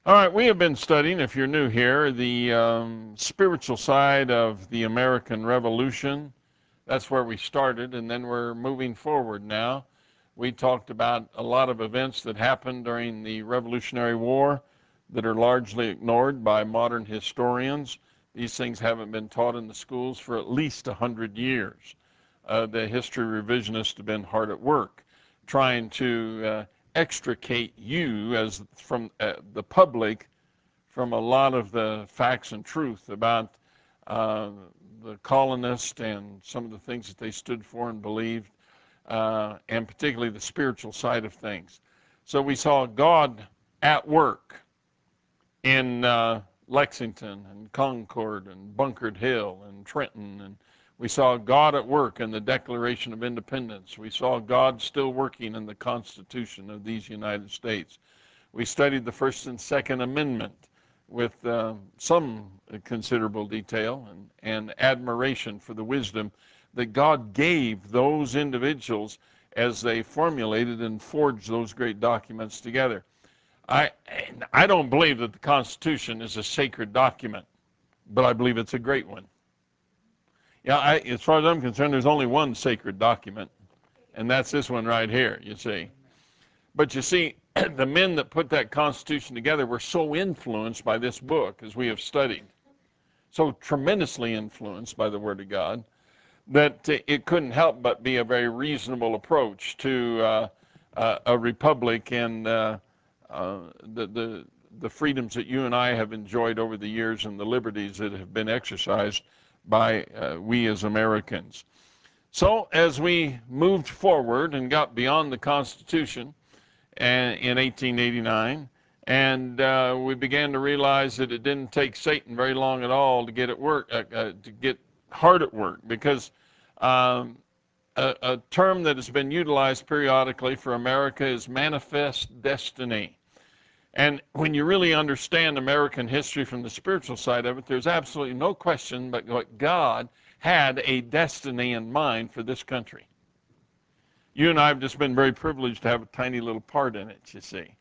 All right, we have been studying, if you're new here, the spiritual side of the American Revolution. That's where we started, and then we're moving forward now. We talked about a lot of events that happened during the Revolutionary War that are largely ignored by modern historians. These things haven't been taught in the schools for at least 100 years. The history revisionists have been hard at work trying to extricate you as from the public from a lot of the facts and truth about uh, the colonists and some of the things that they stood for and believed, and particularly the spiritual side of things. So we saw God at work in Lexington and Concord and Bunker Hill and Trenton, and we saw God at work in the Declaration of Independence. We saw God still working in the Constitution of these United States. We studied the First and Second Amendment with some considerable detail and admiration for the wisdom that God gave those individuals as they formulated and forged those great documents together. I, I don't believe that the Constitution is a sacred document, but I believe it's a great one. Yeah, as far as I'm concerned, there's only one sacred document, and that's this one right here, you see. But you see, the men that put that Constitution together were so influenced by this book, as we have studied, so tremendously influenced by the Word of God, that it couldn't help but be a very reasonable approach to a republic and the freedoms that you and I have enjoyed over the years and the liberties that have been exercised by we as Americans. So as we moved forward and got beyond the Constitution in 1889, and we began to realize that it didn't take Satan very long at all to get at work, to get hard at work, because um, a term that has been utilized periodically for America is manifest destiny. And when you really understand American history from the spiritual side of it, there's absolutely no question but what God had a destiny in mind for this country. You and I have just been very privileged to have a tiny little part in it, you see.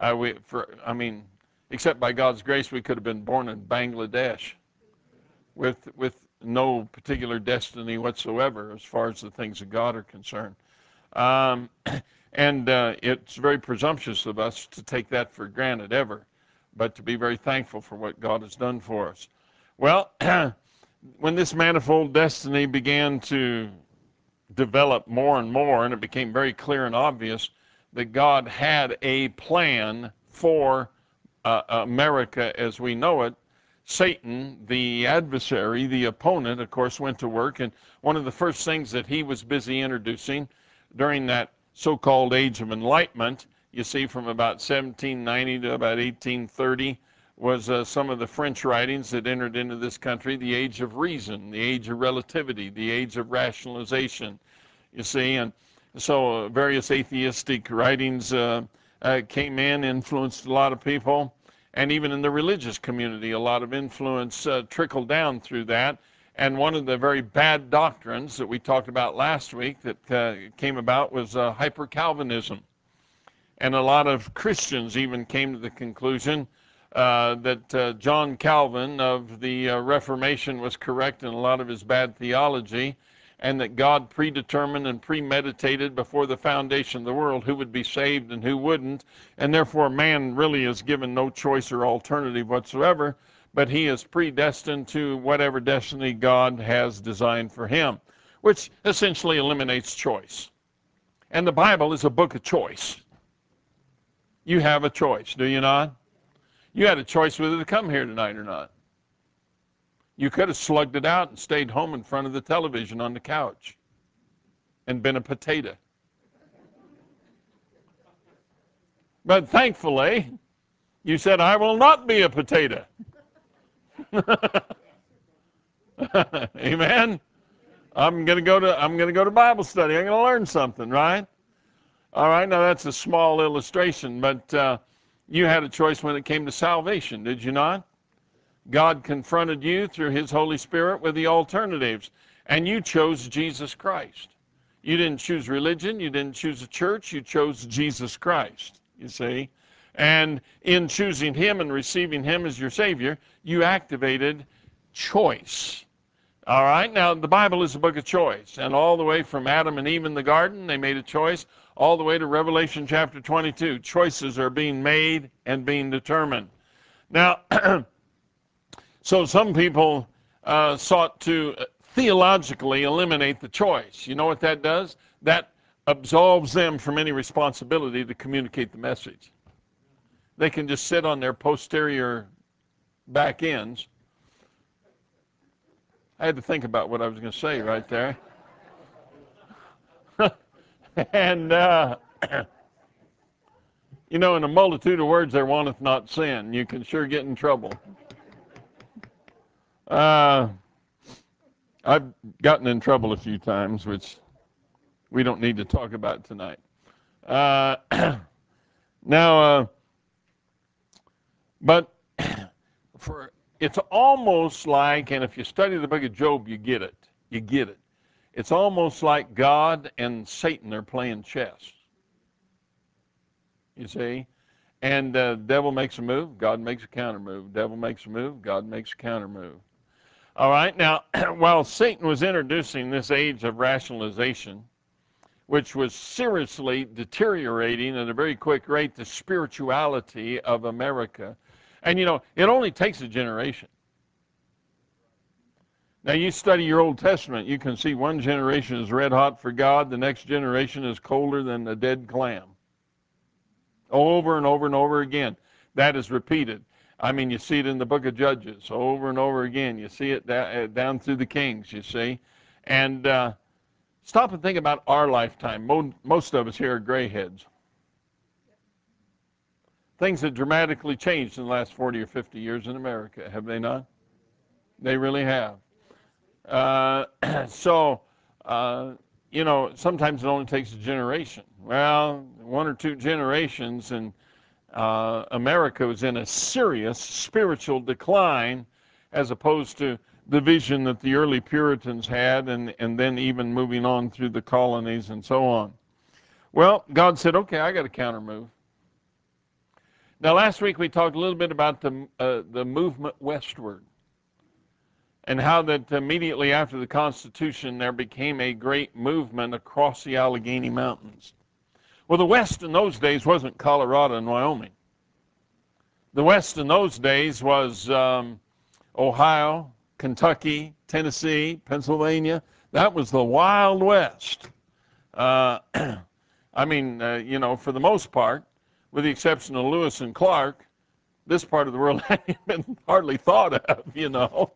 Except by God's grace, we could have been born in Bangladesh with no particular destiny whatsoever as far as the things of God are concerned. Um, and it's very presumptuous of us to take that for granted ever, but to be very thankful for what God has done for us. Well, when this manifold destiny began to develop more and more, and it became very clear and obvious that God had a plan for America as we know it, Satan, the adversary, the opponent, of course, went to work. And one of the first things that he was busy introducing during that so-called Age of Enlightenment, you see, from about 1790 to about 1830, was some of the French writings that entered into this country, the age of reason, the age of relativity, the age of rationalization, you see. And so various atheistic writings came in, influenced a lot of people. And even in the religious community, a lot of influence trickled down through that. And one of the very bad doctrines that we talked about last week that came about was hyper-Calvinism. And a lot of Christians even came to the conclusion that John Calvin of the Reformation was correct in a lot of his bad theology, and that God predetermined and premeditated before the foundation of the world who would be saved and who wouldn't, and therefore man really is given no choice or alternative whatsoever, but he is predestined to whatever destiny God has designed for him, which essentially eliminates choice. And the Bible is a book of choice. You have a choice, do you not? You had a choice whether to come here tonight or not. You could have slugged it out and stayed home in front of the television on the couch and been a potato. But thankfully, you said, I will not be a potato. Amen. I'm gonna go to Bible study. I'm gonna learn something, right? All right, now that's a small illustration, but you had a choice when it came to salvation, did you not? God confronted you through his Holy Spirit with the alternatives, and you chose Jesus Christ. You didn't choose religion, you didn't choose a church, you chose Jesus Christ, you see. And in choosing him and receiving him as your Savior, you activated choice. All right, now the Bible is a book of choice, and all the way from Adam and Eve in the garden, they made a choice, all the way to Revelation chapter 22. Choices are being made and being determined. Now, so some people sought to theologically eliminate the choice. You know what that does? That absolves them from any responsibility to communicate the message. They can just sit on their posterior back ends. I had to think about what I was going to say right there. And, you know, in a multitude of words there wanteth not sin. You can sure get in trouble. I've gotten in trouble a few times, which we don't need to talk about tonight. Now, but it's almost like, and if you study the book of Job, you get it. You get it. It's almost like God and Satan are playing chess. You see? And the devil makes a move, God makes a counter move. Devil makes a move, God makes a counter move. All right, now, while Satan was introducing this age of rationalization, which was seriously deteriorating at a very quick rate the spirituality of America, and you know, it only takes a generation. Now, you study your Old Testament, you can see one generation is red hot for God, the next generation is colder than a dead clam. Over and over and over again. That is repeated. I mean, you see it in the book of Judges over and over again. You see it down through the Kings, you see. And stop and think about our lifetime. Most of us here are gray heads. Things have dramatically changed in the last 40 or 50 years in America, have they not? They really have. So, you know, sometimes it only takes a generation. Well, one or two generations, and America was in a serious spiritual decline as opposed to the vision that the early Puritans had, and then even moving on through the colonies and so on. Well, God said, okay, I got a counter move. Now, last week we talked a little bit about the movement westward, and how that immediately after the Constitution there became a great movement across the Allegheny Mountains. Well, the West in those days wasn't Colorado and Wyoming. The West in those days was Ohio, Kentucky, Tennessee, Pennsylvania. That was the Wild West. I mean, you know, for the most part, with the exception of Lewis and Clark, this part of the world hadn't been hardly thought of, you know.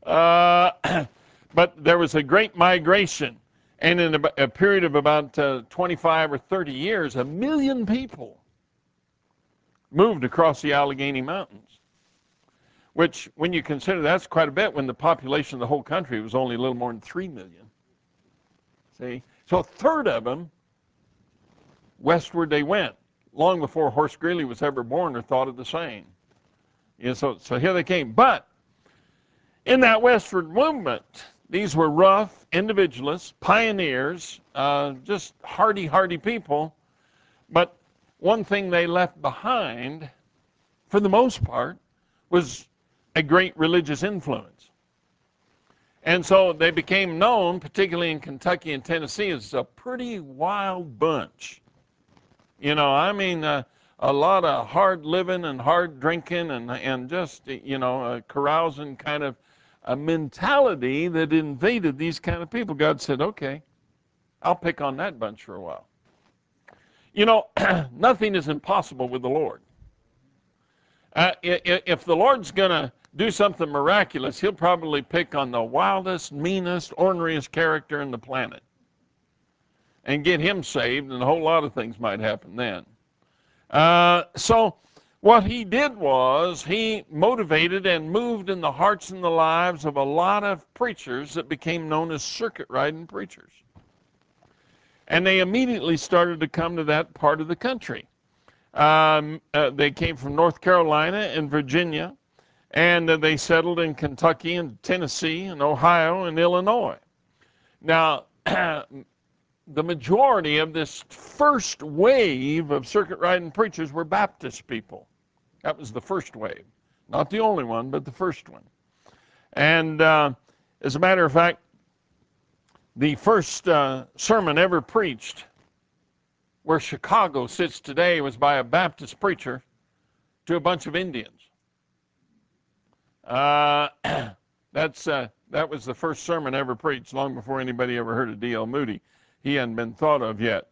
But there was a great migration, and in a period of about 25 or 30 years, 1 million people moved across the Allegheny Mountains, which, when you consider that's quite a bit when the population of the whole country was only a little more than 3 million. See? So a third of them, westward they went, long before Horace Greeley was ever born or thought of the same. You know, so here they came. But in that westward movement, these were rough individualists, pioneers, just hardy people. But one thing they left behind, for the most part, was a great religious influence. And so they became known, particularly in Kentucky and Tennessee, as a pretty wild bunch. You know, I mean, a lot of hard living and hard drinking and just, you know, carousing kind of a mentality that invaded these kind of people. God said, okay, I'll pick on that bunch for a while. You know, nothing is impossible with the Lord. If the Lord's going to do something miraculous, he'll probably pick on the wildest, meanest, orneriest character in the planet and get him saved, and a whole lot of things might happen then. So what he did was he motivated and moved in the hearts and the lives of a lot of preachers that became known as circuit riding preachers. And they immediately started to come to that part of the country. They came from North Carolina and Virginia, and they settled in Kentucky and Tennessee and Ohio and Illinois. Now, the majority of this first wave of circuit riding preachers were Baptist people. That was the first wave. Not the only one, but the first one. And as a matter of fact, the first sermon ever preached where Chicago sits today was by a Baptist preacher to a bunch of Indians. That was the first sermon ever preached, long before anybody ever heard of D.L. Moody. He hadn't been thought of yet.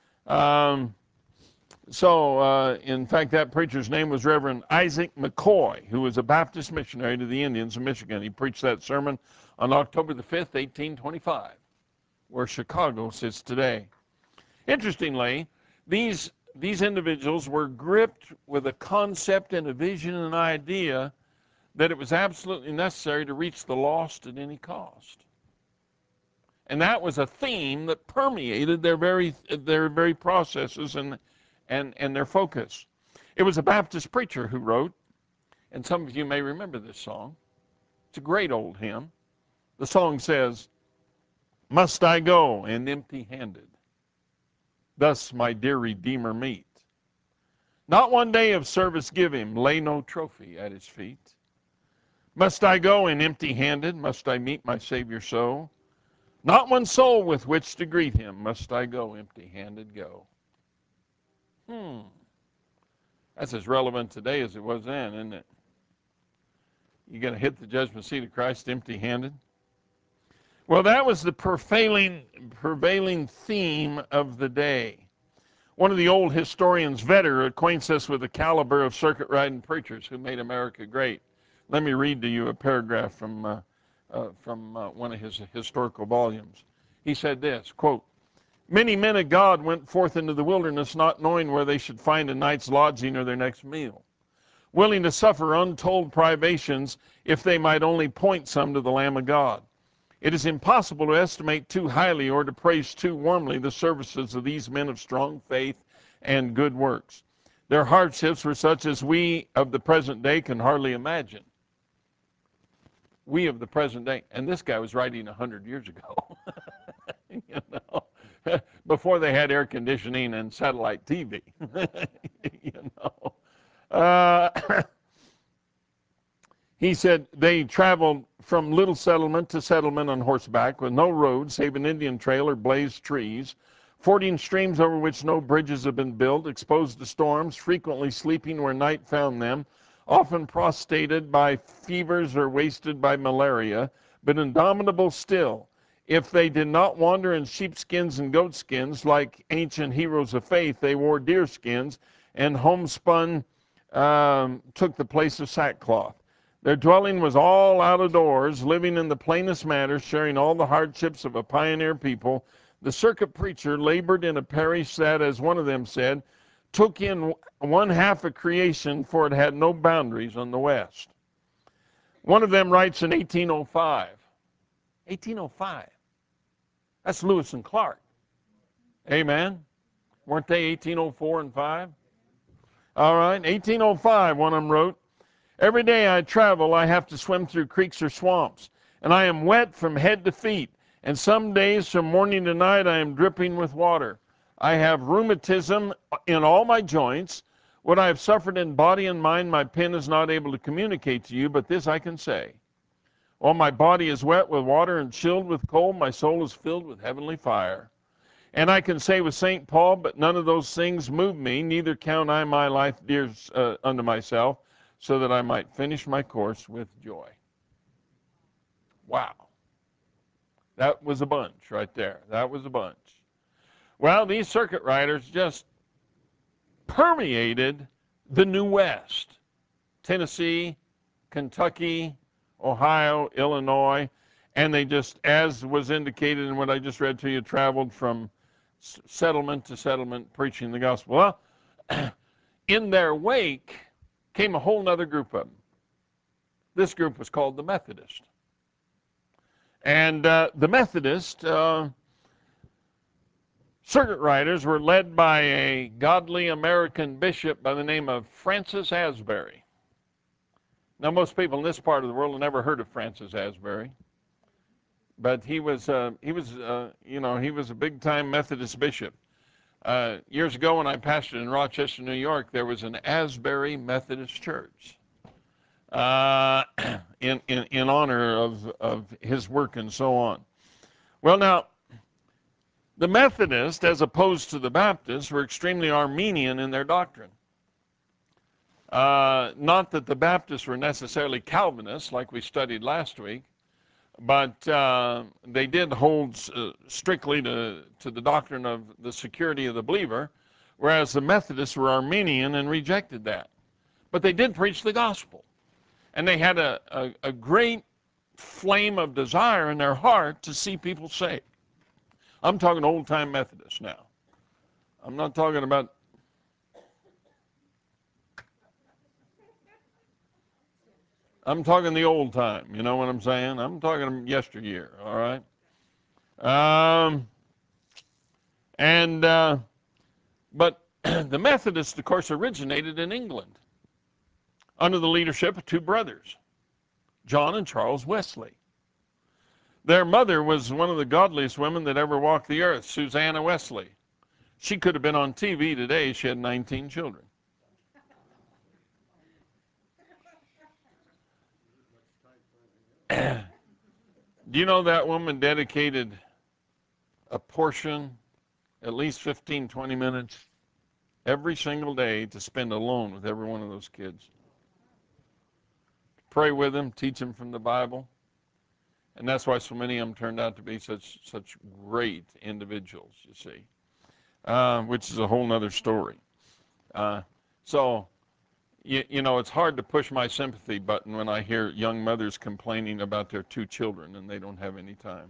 In fact, that preacher's name was Reverend Isaac McCoy, who was a Baptist missionary to the Indians of Michigan. He preached that sermon on October the 5th, 1825, where Chicago sits today. Interestingly, these individuals were gripped with a concept and a vision and an idea that it was absolutely necessary to reach the lost at any cost. And that was a theme that permeated their very processes and their focus. It was a Baptist preacher who wrote, and some of you may remember this song. It's a great old hymn. The song says, "Must I go and empty-handed, thus my dear Redeemer meet? Not one day of service give him, lay no trophy at his feet. Must I go and empty-handed, must I meet my Savior so? Not one soul with which to greet him, must I go empty-handed go." That's as relevant today as it was then, isn't it? You going to hit the judgment seat of Christ empty-handed? Well, that was the prevailing theme of the day. One of the old historians, Vedder, acquaints us with the caliber of circuit riding preachers who made America great. Let me read to you a paragraph from one of his historical volumes. He said this, quote, "Many men of God went forth into the wilderness not knowing where they should find a night's lodging or their next meal, willing to suffer untold privations if they might only point some to the Lamb of God. It is impossible to estimate too highly or to praise too warmly the services of these men of strong faith and good works. Their hardships were such as we of the present day can hardly imagine." We of the present day, and this guy was writing 100 years ago, you know, before they had air conditioning and satellite TV, you know. He said they traveled from little settlement to settlement on horseback with no road save an Indian trail or blazed trees, fording streams over which no bridges have been built, exposed to storms, frequently sleeping where night found them, often prostrated by fevers or wasted by malaria, but indomitable still. If they did not wander in sheepskins and goatskins like ancient heroes of faith, they wore deerskins, and homespun took the place of sackcloth. Their dwelling was all out of doors, living in the plainest manner, sharing all the hardships of a pioneer people. The circuit preacher labored in a parish that, as one of them said, took in one half of creation, for it had no boundaries on the west. One of them writes in 1805. 1805. That's Lewis and Clark. Amen. Weren't they 1804 and 5? All right, 1805, one of them wrote, "Every day I travel, I have to swim through creeks or swamps, and I am wet from head to feet, and some days from morning to night I am dripping with water. I have rheumatism in all my joints. What I have suffered in body and mind, my pen is not able to communicate to you, but this I can say. While my body is wet with water and chilled with cold, my soul is filled with heavenly fire. And I can say with St. Paul, but none of those things move me, neither count I my life dear unto myself, so that I might finish my course with joy." Wow. That was a bunch right there. That was a bunch. Well, these circuit riders just permeated the New West. Tennessee, Kentucky, Ohio, Illinois, and they just, as was indicated in what I just read to you, traveled from settlement to settlement preaching the gospel. Well, in their wake came a whole other group of them. This group was called the Methodist. And the Methodist circuit riders were led by a godly American bishop by the name of Francis Asbury. Now, most people in this part of the world have never heard of Francis Asbury. but he was he was a big time Methodist bishop. Years ago, when I pastored in Rochester, New York, there was an Asbury Methodist Church uh, in honor of his work and so on. Well, now, the Methodists, as opposed to the Baptists, were extremely Arminian in their doctrine. Not that the Baptists were necessarily Calvinists, like we studied last week, but they did hold strictly to the doctrine of the security of the believer, whereas the Methodists were Arminian and rejected that. But they did preach the gospel, and they had a great flame of desire in their heart to see people saved. I'm talking old-time Methodists now. I'm not talking about I'm talking the old time, you know what I'm saying? I'm talking yesteryear, all right? Um, and But the Methodists, of course, originated in England under the leadership of two brothers, John and Charles Wesley. Their mother was one of the godliest women that ever walked the earth, Susanna Wesley. She could have been on TV today. She had 19 children. Do you know that woman dedicated a portion, at least 15, 20 minutes, every single day to spend alone with every one of those kids? Pray with them, teach them from the Bible. And that's why so many of them turned out to be such great individuals, you see, which is a whole other story. Uh, so, you know, it's hard to push my sympathy button when I hear young mothers complaining about their two children and they don't have any time.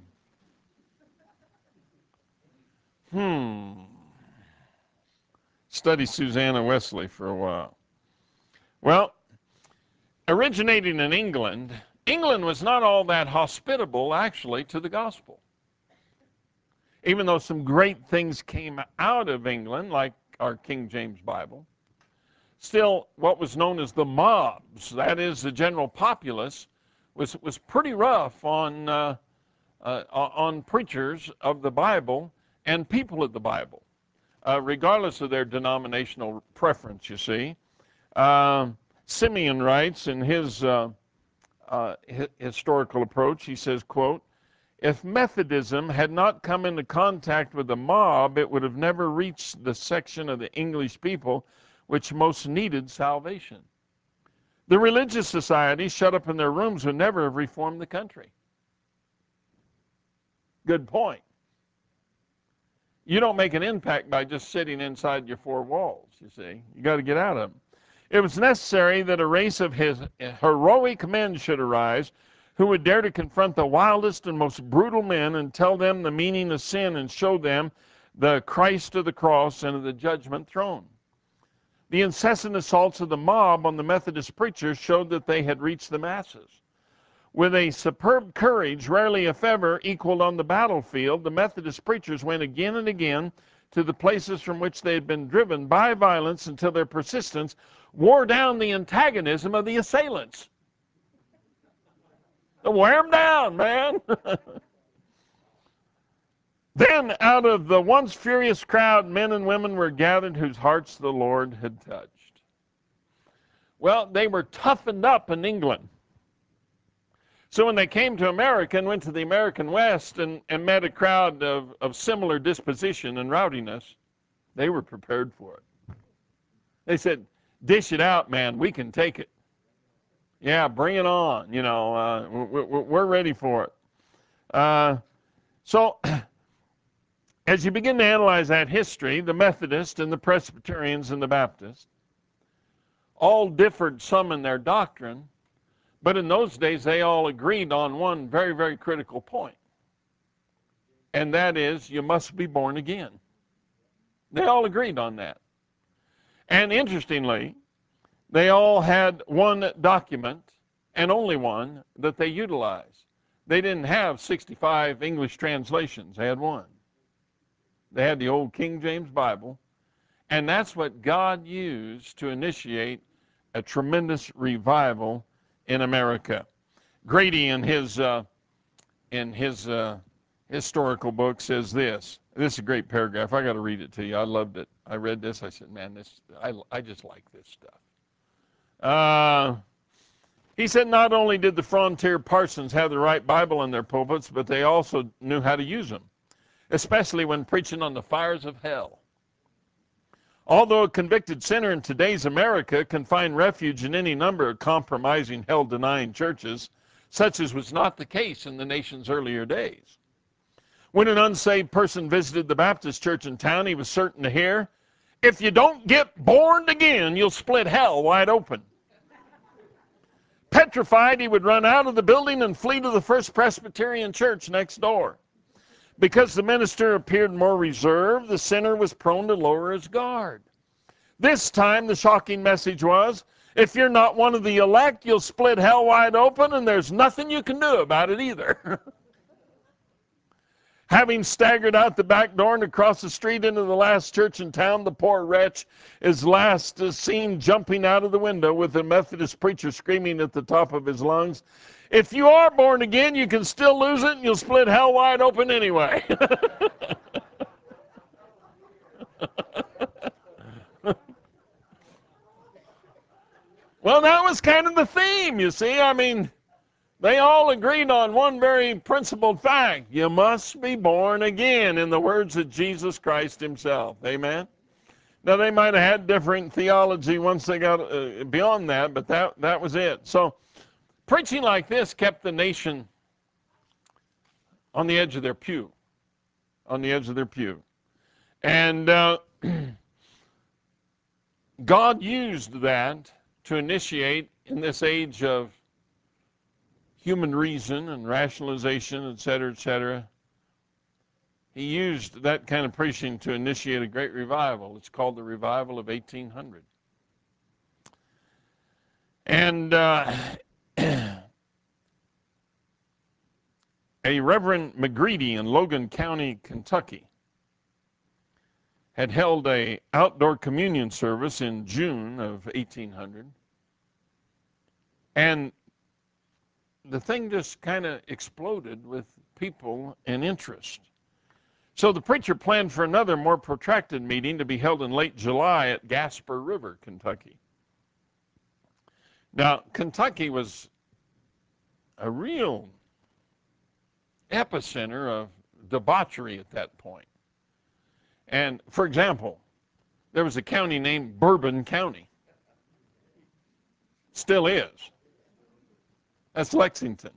Study Susanna Wesley for a while. Well, originating in England, England was not all that hospitable, actually, to the gospel. Even though some great things came out of England, like our King James Bible, still what was known as the mobs, that is, the general populace, was pretty rough on preachers of the Bible and people of the Bible, regardless of their denominational preference, you see. Simeon writes in his historical approach, he says, quote, "If Methodism had not come into contact with the mob, it would have never reached the section of the English people which most needed salvation. The religious societies shut up in their rooms would never have reformed the country." Good point. You don't make an impact by just sitting inside your four walls, you see. You got to get out of them. It was necessary that a race of his heroic men should arise who would dare to confront the wildest and most brutal men and tell them the meaning of sin and show them the Christ of the cross and of the judgment throne. The incessant assaults of the mob on the Methodist preachers showed that they had reached the masses. With a superb courage, rarely if ever equaled on the battlefield, the Methodist preachers went again and again to the places from which they had been driven by violence until their persistence wore down the antagonism of the assailants. Wear them down, man. Then out of the once furious crowd, men and women were gathered whose hearts the Lord had touched. Well, they were toughened up in England. So when they came to America and went to the American West and met a crowd of similar disposition and rowdiness, they were prepared for it. They said, "Dish it out, man. We can take it. Yeah, bring it on. You know, we're ready for it." So as you begin to analyze that history, the Methodists and the Presbyterians and the Baptists all differed some in their doctrine, but in those days they all agreed on one very, very critical point, and that is you must be born again. They all agreed on that. And interestingly, they all had one document, and only one, that they utilized. They didn't have 65 English translations. They had one. They had the old King James Bible, and that's what God used to initiate a tremendous revival in America. Grady, in his in his historical book says this. This is a great paragraph. I got to read it to you. I loved it. I read this. I said, man, I just like this stuff. He said not only did the frontier parsons have the right Bible in their pulpits, but they also knew how to use them, especially when preaching on the fires of hell. Although a convicted sinner in today's America can find refuge in any number of compromising, hell-denying churches, such as was not the case in the nation's earlier days. When an unsaved person visited the Baptist church in town, he was certain to hear, "If you don't get born again, you'll split hell wide open." Petrified, he would run out of the building and flee to the First Presbyterian Church next door. Because the minister appeared more reserved, the sinner was prone to lower his guard. This time, the shocking message was, if you're not one of the elect, you'll split hell wide open, and there's nothing you can do about it either. Having staggered out the back door and across the street into the last church in town, the poor wretch is last seen jumping out of the window with the Methodist preacher screaming at the top of his lungs, "If you are born again, you can still lose it and you'll split hell wide open anyway." Well, that was kind of the theme, you see. I mean, they all agreed on one very principled fact. You must be born again, in the words of Jesus Christ himself. Amen? Now, they might have had different theology once they got beyond that, but that was it. So, preaching like this kept the nation on the edge of their pew. On the edge of their pew. And God used that to initiate, in this age of human reason and rationalization, etc., he used that kind of preaching to initiate a great revival. It's called the Revival of 1800. And a Reverend McGreedy in Logan County, Kentucky, had held an outdoor communion service in June of 1800. And the thing just kind of exploded with people and interest. So the preacher planned for another more protracted meeting to be held in late July at Gasper River, Kentucky. Now, Kentucky was a real epicenter of debauchery at that point. And, for example, there was a county named Bourbon County. Still is. That's Lexington.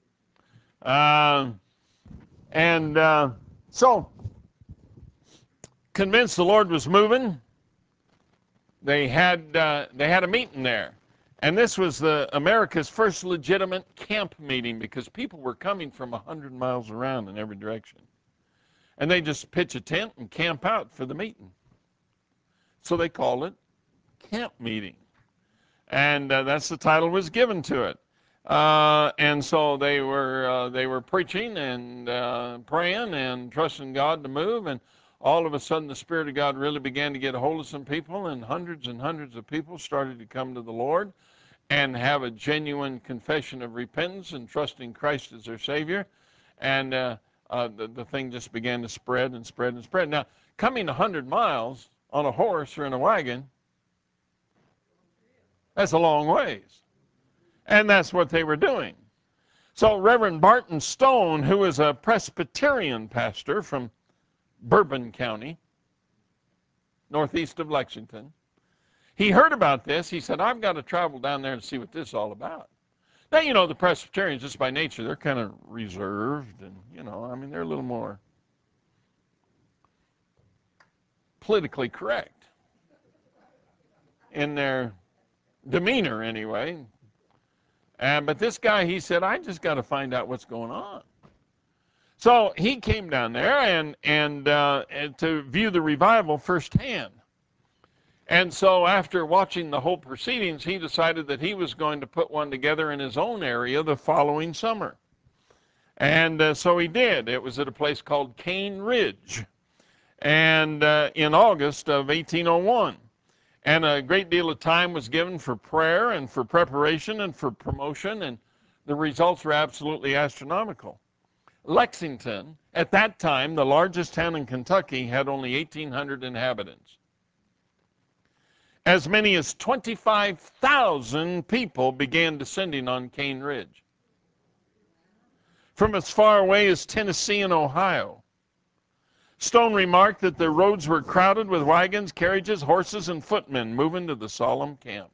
So, convinced the Lord was moving, they had a meeting there. And this was America's first legitimate camp meeting, because people were coming from 100 miles around in every direction. And they just pitch a tent and camp out for the meeting. So they called it Camp Meeting. And that's the title was given to it. And so they were preaching and praying and trusting God to move, and all of a sudden the Spirit of God really began to get a hold of some people, and hundreds of people started to come to the Lord and have a genuine confession of repentance and trusting Christ as their Savior. And the thing just began to spread and spread and spread. Now, coming 100 miles on a horse or in a wagon, that's a long ways. And that's what they were doing. So Reverend Barton Stone, who is a Presbyterian pastor from Bourbon County, northeast of Lexington, he heard about this. He said, I've got to travel down there and see what this is all about. Now, you know, the Presbyterians, just by nature, they're kind of reserved and, you know, I mean, they're a little more politically correct in their demeanor anyway. But this guy, he said, I just got to find out what's going on. So he came down there and to view the revival firsthand. And so after watching the whole proceedings, he decided that he was going to put one together in his own area the following summer. And so he did. It was at a place called Cane Ridge, and in August of 1801. And a great deal of time was given for prayer and for preparation and for promotion, and the results were absolutely astronomical. Lexington, at that time, the largest town in Kentucky, had only 1,800 inhabitants. As many as 25,000 people began descending on Cane Ridge. From as far away as Tennessee and Ohio. Stone remarked that the roads were crowded with wagons, carriages, horses, and footmen moving to the solemn camp.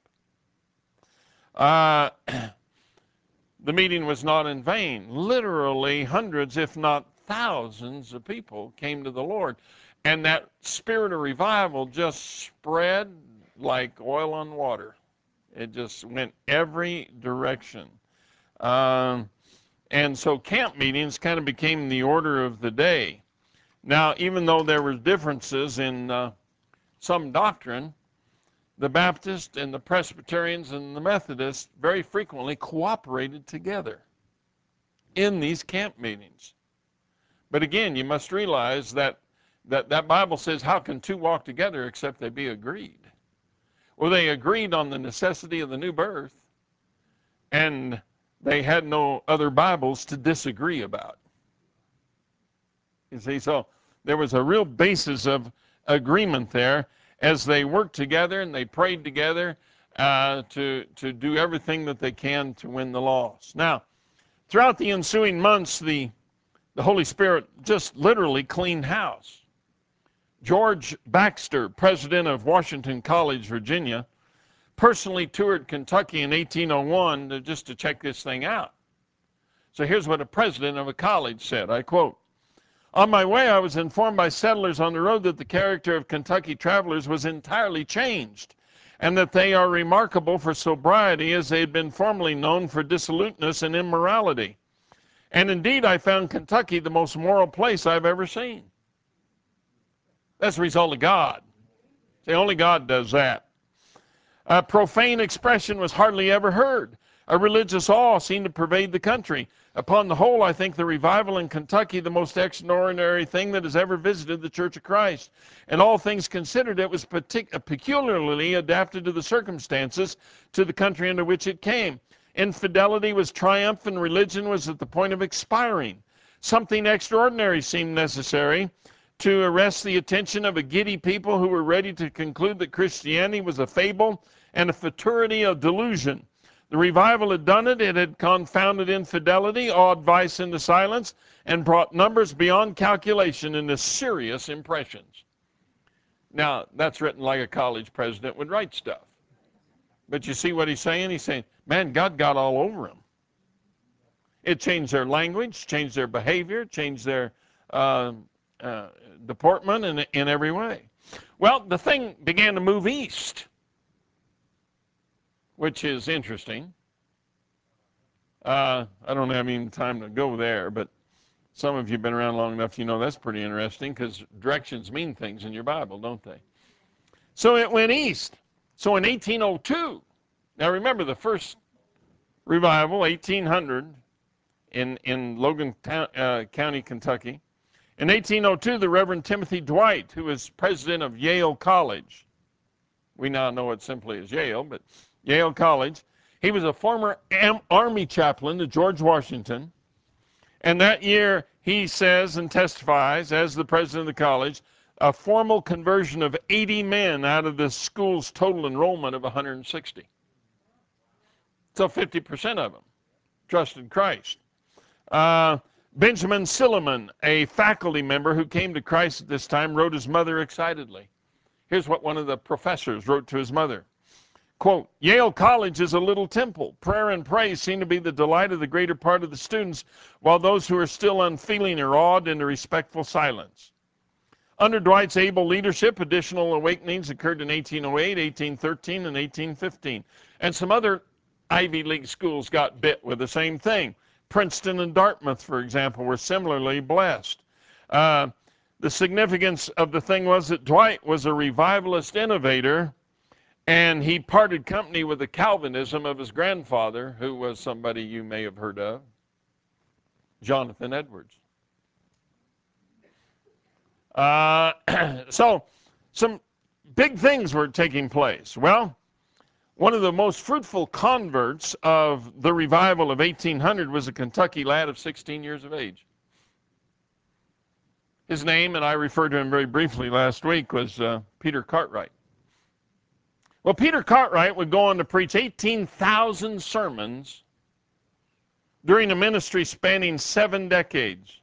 The meeting was not in vain. Literally hundreds, if not thousands of people came to the Lord. And that spirit of revival just spread like oil on water. It just went every direction. And so camp meetings kind of became the order of the day. Now, even though there were differences in some doctrine, the Baptists and the Presbyterians and the Methodists very frequently cooperated together in these camp meetings. But again, you must realize that Bible says, how can two walk together except they be agreed? Well, they agreed on the necessity of the new birth, and they had no other Bibles to disagree about. You see, so there was a real basis of agreement there as they worked together and they prayed together to do everything that they can to win the lost. Now, throughout the ensuing months, the Holy Spirit just literally cleaned house. George Baxter, president of Washington College, Virginia, personally toured Kentucky in 1801 just to check this thing out. So here's what a president of a college said, I quote, "On my way, I was informed by settlers on the road that the character of Kentucky travelers was entirely changed, and that they are remarkable for sobriety as they had been formerly known for dissoluteness and immorality. And indeed, I found Kentucky the most moral place I've ever seen." That's the result of God. See, only God does that. A profane expression was hardly ever heard. A religious awe seemed to pervade the country. Upon the whole, I think the revival in Kentucky the most extraordinary thing that has ever visited the Church of Christ. And all things considered, it was peculiarly adapted to the circumstances, to the country into which it came. Infidelity was triumphant, religion was at the point of expiring. Something extraordinary seemed necessary to arrest the attention of a giddy people who were ready to conclude that Christianity was a fable and a futurity of delusion. The revival had done it. It had confounded infidelity, awed vice into silence, and brought numbers beyond calculation into serious impressions. Now, that's written like a college president would write stuff. But you see what he's saying? He's saying, man, God got all over them. It changed their language, changed their behavior, changed their deportment in every way. Well, the thing began to move east, which is interesting. I don't have even time to go there, but some of you have been around long enough, you know that's pretty interesting because directions mean things in your Bible, don't they? So it went east. So in 1802, now remember the first revival, 1800, in Logan County, Kentucky. In 1802, the Reverend Timothy Dwight, who was president of Yale College, we now know it simply as Yale, but Yale College, he was a former Army chaplain to George Washington, and that year he says and testifies, as the president of the college, a formal conversion of 80 men out of the school's total enrollment of 160. So 50% of them trusted Christ. Benjamin Silliman, a faculty member who came to Christ at this time, wrote his mother excitedly. Here's what one of the professors wrote to his mother. Quote, "Yale College is a little temple. Prayer and praise seem to be the delight of the greater part of the students, while those who are still unfeeling are awed into respectful silence." Under Dwight's able leadership, additional awakenings occurred in 1808, 1813, and 1815. And some other Ivy League schools got bit with the same thing. Princeton and Dartmouth, for example, were similarly blessed. The significance of the thing was that Dwight was a revivalist innovator, and he parted company with the Calvinism of his grandfather, who was somebody you may have heard of, Jonathan Edwards. So some big things were taking place. Well, one of the most fruitful converts of the revival of 1800 was a Kentucky lad of 16 years of age. His name, and I referred to him very briefly last week, was Peter Cartwright. Well, Peter Cartwright would go on to preach 18,000 sermons during a ministry spanning 7 decades.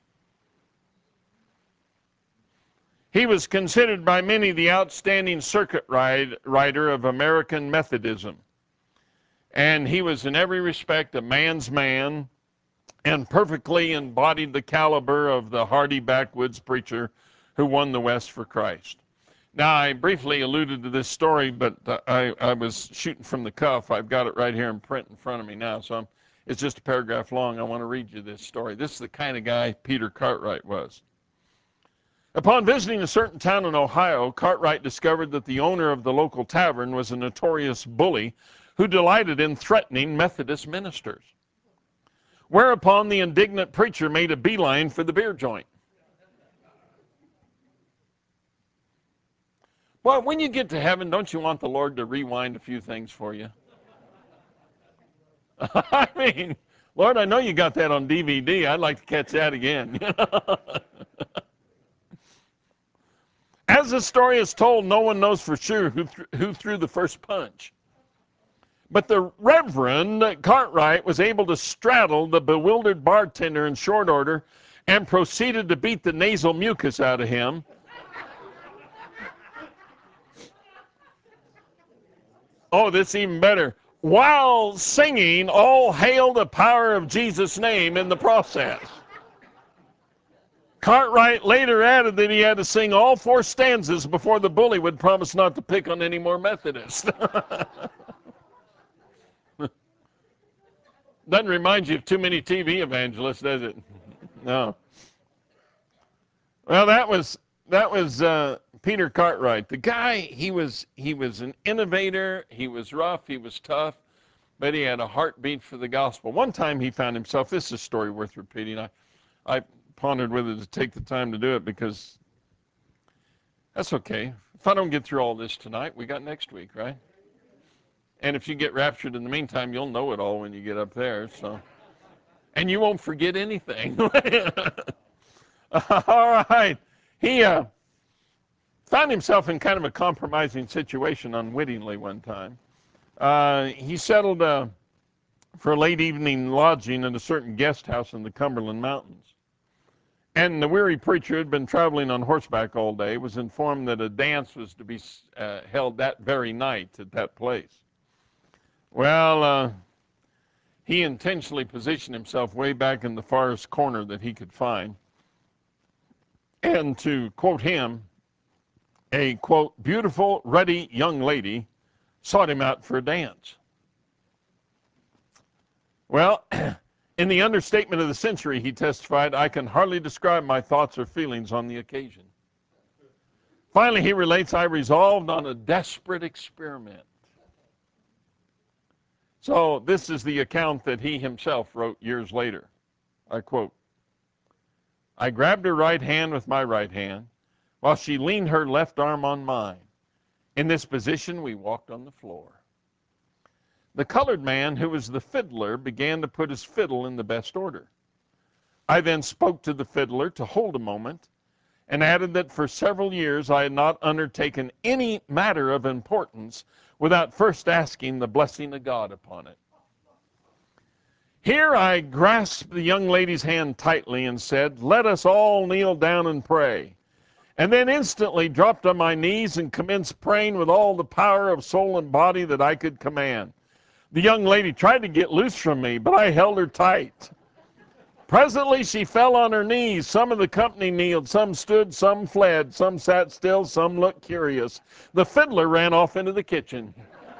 He was considered by many the outstanding circuit rider of American Methodism. And he was in every respect a man's man and perfectly embodied the caliber of the hardy backwoods preacher who won the West for Christ. Now, I briefly alluded to this story, but I was shooting from the cuff. I've got it right here in print in front of me now, so it's just a paragraph long. I want to read you this story. This is the kind of guy Peter Cartwright was. Upon visiting a certain town in Ohio, Cartwright discovered that the owner of the local tavern was a notorious bully who delighted in threatening Methodist ministers. Whereupon the indignant preacher made a beeline for the beer joint. Well, when you get to heaven, don't you want the Lord to rewind a few things for you? I mean, Lord, I know you got that on DVD. I'd like to catch that again. As the story is told, no one knows for sure who threw the first punch. But the Reverend Cartwright was able to straddle the bewildered bartender in short order and proceeded to beat the nasal mucus out of him. Oh, this is even better. While singing, "All Hail the Power of Jesus' Name" in the process. Cartwright later added that he had to sing all 4 stanzas before the bully would promise not to pick on any more Methodists. Doesn't remind you of too many TV evangelists, does it? No. Well, that was Peter Cartwright. The guy, he was an innovator. He was rough. He was tough, but he had a heartbeat for the gospel. One time he found himself. This is a story worth repeating. I pondered whether to take the time to do it because that's okay. If I don't get through all this tonight, we got next week, right? And if you get raptured in the meantime, you'll know it all when you get up there. So, and you won't forget anything. All right. He found himself in kind of a compromising situation unwittingly one time. He settled for a late evening lodging at a certain guest house in the Cumberland Mountains. And the weary preacher, who had been traveling on horseback all day, was informed that a dance was to be held that very night at that place. Well, he intentionally positioned himself way back in the farthest corner that he could find. And to quote him, a, quote, beautiful, ruddy young lady sought him out for a dance. Well, in the understatement of the century, he testified, "I can hardly describe my thoughts or feelings on the occasion." Finally, he relates, "I resolved on a desperate experiment." So this is the account that he himself wrote years later. I quote, "I grabbed her right hand with my right hand, while she leaned her left arm on mine. In this position, we walked on the floor. The colored man, who was the fiddler, began to put his fiddle in the best order. I then spoke to the fiddler to hold a moment, and added that for several years I had not undertaken any matter of importance without first asking the blessing of God upon it. Here I grasped the young lady's hand tightly and said, 'Let us all kneel down and pray,' and then instantly dropped on my knees and commenced praying with all the power of soul and body that I could command. The young lady tried to get loose from me, but I held her tight. Presently she fell on her knees. Some of the company kneeled, some stood, some fled, some sat still, some looked curious. The fiddler ran off into the kitchen.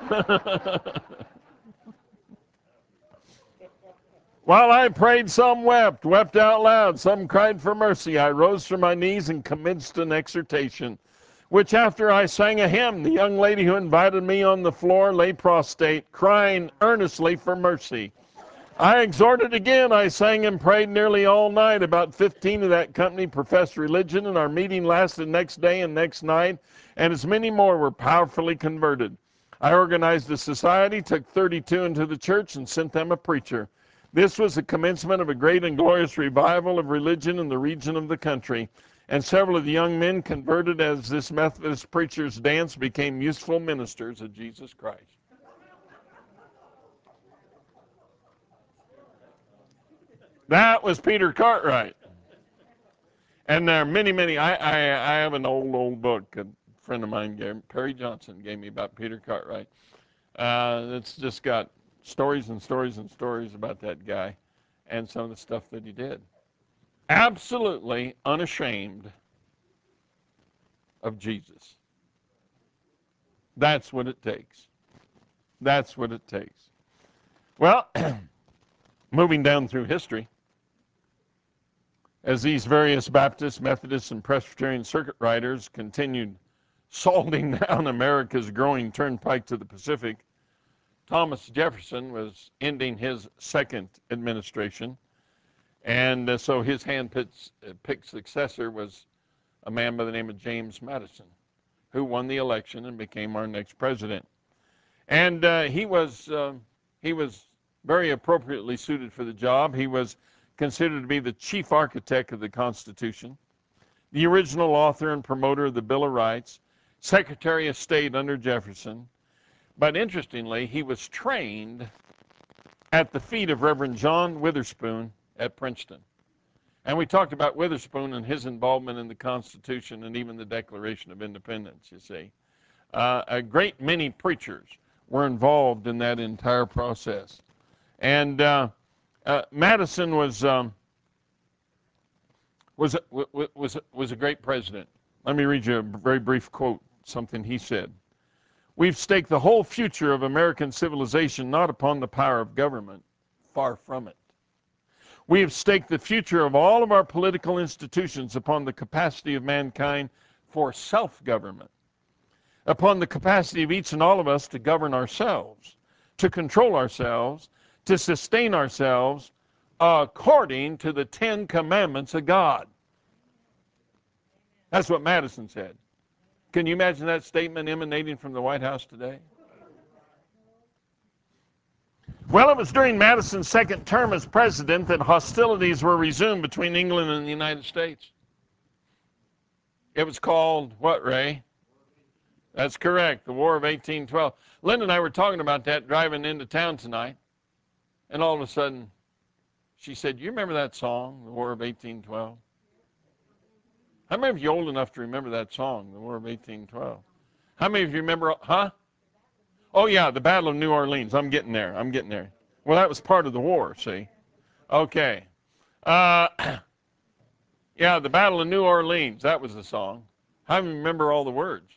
While I prayed, some wept out loud, some cried for mercy. I rose from my knees and commenced an exhortation, which after I sang a hymn, the young lady who invited me on the floor lay prostrate, crying earnestly for mercy. I exhorted again. I sang and prayed nearly all night. About 15 of that company professed religion, and our meeting lasted next day and next night, and as many more were powerfully converted. I organized a society, took 32 into the church, and sent them a preacher. This was the commencement of a great and glorious revival of religion in the region of the country. and several of the young men converted as this Methodist preacher's dance became useful ministers of Jesus Christ. That was Peter Cartwright. And there are many. I have an old book. A friend of mine, Perry Johnson, gave me about Peter Cartwright. It's just got stories and stories and stories about that guy and some of the stuff that he did. Absolutely unashamed of Jesus. That's what it takes. That's what it takes. Well, moving down through history, as these various Baptist, Methodist, and Presbyterian circuit riders continued salting down America's growing turnpike to the Pacific, Thomas Jefferson was ending his second administration, and so his hand-picked successor was a man by the name of James Madison, who won the election and became our next president. And he was very appropriately suited for the job. He was considered to be the chief architect of the Constitution, the original author and promoter of the Bill of Rights, Secretary of State under Jefferson. But interestingly, he was trained at the feet of Reverend John Witherspoon at Princeton. And we talked about Witherspoon and his involvement in the Constitution and even the Declaration of Independence, you see. A great many preachers were involved in that entire process. And Madison was a great president. Let me read you a very brief quote, something he said. "We've staked the whole future of American civilization not upon the power of government, far from it. We have staked the future of all of our political institutions upon the capacity of mankind for self-government, upon the capacity of each and all of us to govern ourselves, to control ourselves, to sustain ourselves according to the 10 Commandments of God." That's what Madison said. Can you imagine that statement emanating from the White House today? Well, it was during Madison's second term as president that hostilities were resumed between England and the United States. It was called what, Ray? That's correct, the War of 1812. Linda and I were talking about that driving into town tonight, and all of a sudden, she said, "You remember that song, the War of 1812? How many of you old enough to remember that song, the War of 1812? How many of you remember, huh? Oh, yeah, the Battle of New Orleans. I'm getting there. Well, that was part of the war, see? Okay. Yeah, the Battle of New Orleans. That was the song. How many remember all the words?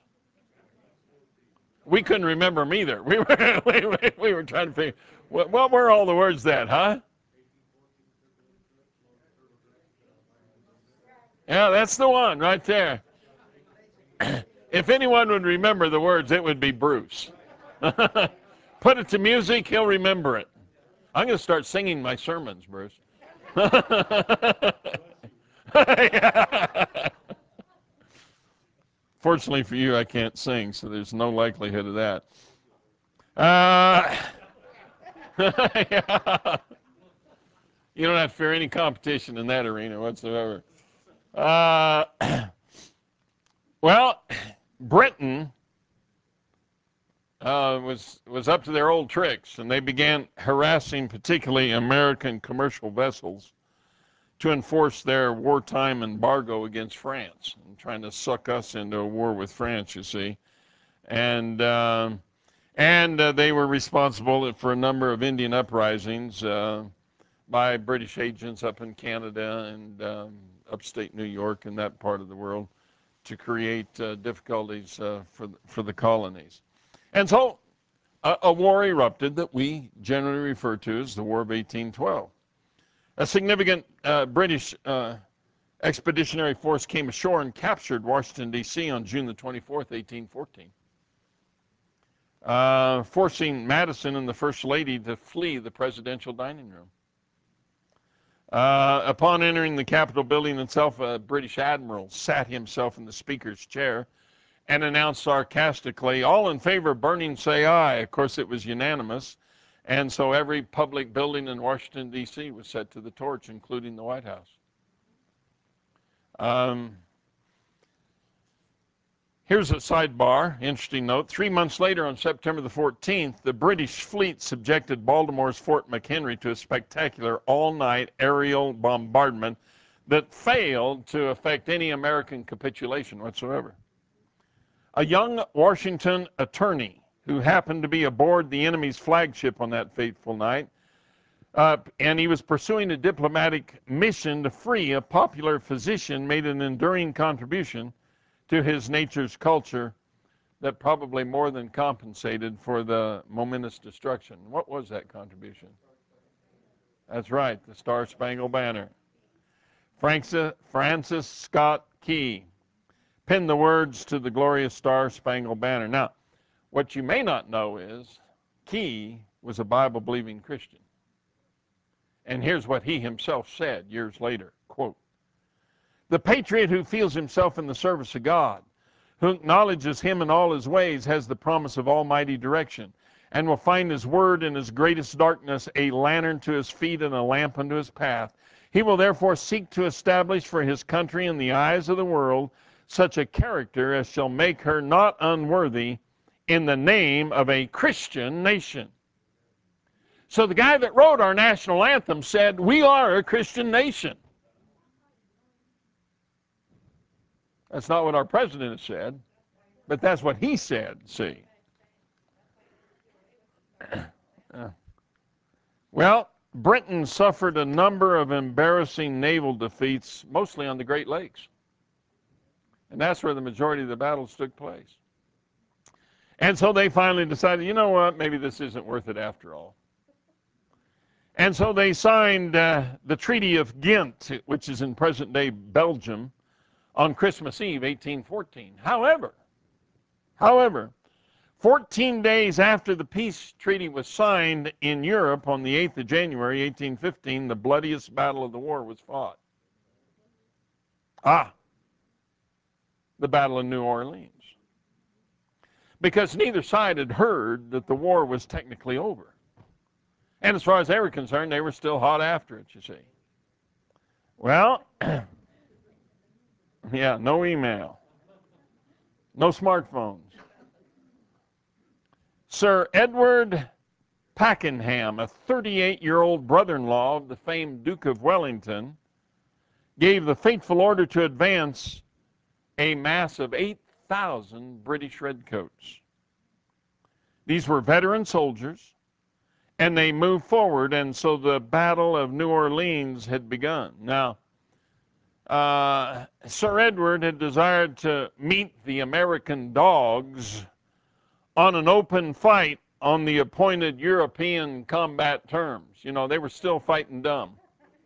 We couldn't remember them either. We were trying to figure, what were all the words then, huh? Yeah, that's the one right there. If anyone would remember the words, it would be Bruce. Put it to music, he'll remember it. I'm going to start singing my sermons, Bruce. Fortunately for you, I can't sing, so there's no likelihood of that. Yeah. You don't have to fear any competition in that arena whatsoever. Well, Britain was up to their old tricks, and they began harassing particularly American commercial vessels to enforce their wartime embargo against France, and trying to suck us into a war with France, you see. And they were responsible for a number of Indian uprisings by British agents up in Canada and upstate New York and that part of the world to create difficulties for the colonies. And so a war erupted that we generally refer to as the War of 1812. A significant British expeditionary force came ashore and captured Washington, D.C. on June the 24th, 1814, forcing Madison and the First Lady to flee the presidential dining room. Upon entering the Capitol building itself, a British admiral sat himself in the speaker's chair and announced sarcastically, "All in favor of burning, say aye." Of course, it was unanimous. And so every public building in Washington, D.C. was set to the torch, including the White House. Here's a sidebar, interesting note. 3 months later, on September the 14th, the British fleet subjected Baltimore's Fort McHenry to a spectacular all-night aerial bombardment that failed to affect any American capitulation whatsoever. A young Washington attorney who happened to be aboard the enemy's flagship on that fateful night, and he was pursuing a diplomatic mission to free a popular physician, made an enduring contribution to his nature's culture that probably more than compensated for the momentous destruction. What was that contribution? That's right, the Star-Spangled Banner. Francis Scott Key penned the words to the glorious Star-Spangled Banner. Now, what you may not know is Key was a Bible-believing Christian. And here's what he himself said years later, quote, "The patriot who feels himself in the service of God, who acknowledges him in all his ways, has the promise of almighty direction, and will find his word in his greatest darkness a lantern to his feet and a lamp unto his path. He will therefore seek to establish for his country in the eyes of the world such a character as shall make her not unworthy in the name of a Christian nation." So the guy that wrote our national anthem said, we are a Christian nation. That's not what our president has said, but that's what he said, see. Well, Britain suffered a number of embarrassing naval defeats, mostly on the Great Lakes. And that's where the majority of the battles took place. And so they finally decided, you know what, maybe this isn't worth it after all. And so they signed the Treaty of Ghent, which is in present-day Belgium, on Christmas Eve, 1814. However, 14 days after the peace treaty was signed in Europe on the 8th of January, 1815, the bloodiest battle of the war was fought. The Battle of New Orleans. Because neither side had heard that the war was technically over. And as far as they were concerned, they were still hot after it, you see. Well, yeah, no email, no smartphones. Sir Edward Pakenham, a 38-year-old brother-in-law of the famed Duke of Wellington, gave the fateful order to advance a mass of 8,000 British redcoats. These were veteran soldiers, and they moved forward, and so the Battle of New Orleans had begun. Now, Sir Edward had desired to meet the American dogs on an open fight on the appointed European combat terms. You know, they were still fighting dumb.